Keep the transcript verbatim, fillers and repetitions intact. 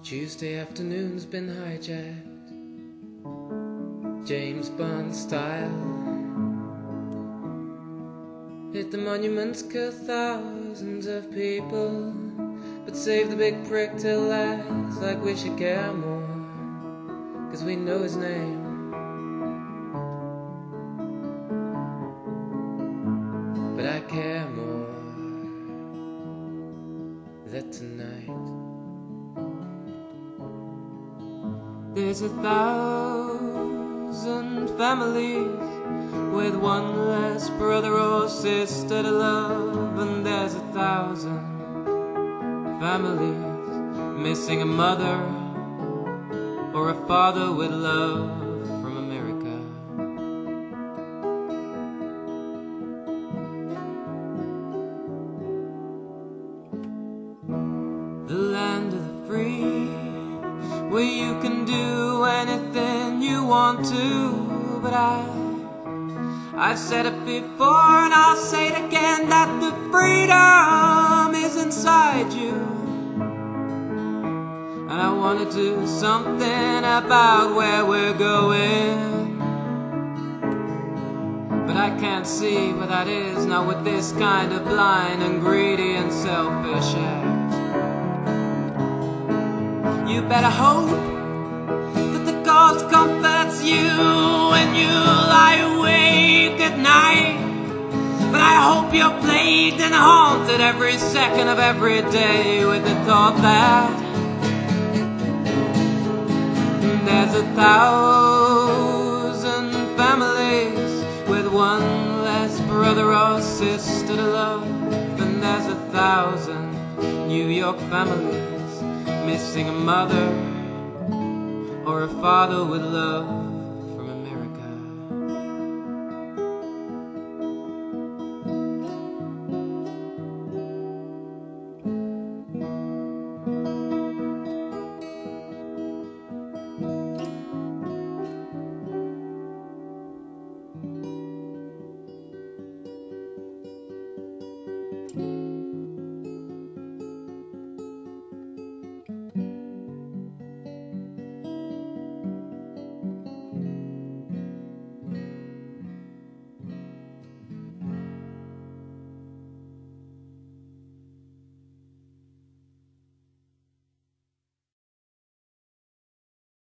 Tuesday afternoon's been hijacked, James Bond style. Hit the monuments, kill thousands of people, but save the big prick till last, like we should care more, 'cause we know his name. But I care more that tonight there's a thousand families with one less brother or sister to love, and there's a thousand families missing a mother or a father with love from America. The land of the free, where you can do anything you want to, but I I've said it before and I'll say it again, that the freedom is inside you. And I want to do something about where we're going, but I can't see where that is, not with this kind of blind and greedy and selfish act. You better hope that the cause comforts you when you lie awake at night, but I hope you're plagued and haunted every second of every day with the thought that there's a thousand families with one less brother or sister to love, and there's a thousand New York families missing a mother or a father with love